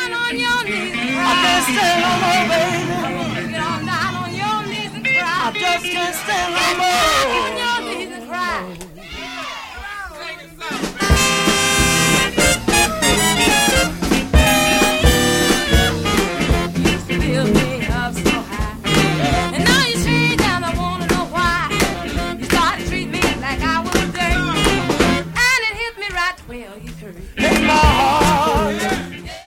down on your knees and cry. I can't stand no more, baby. Get on down on your knees and cry. I just can't stand no more.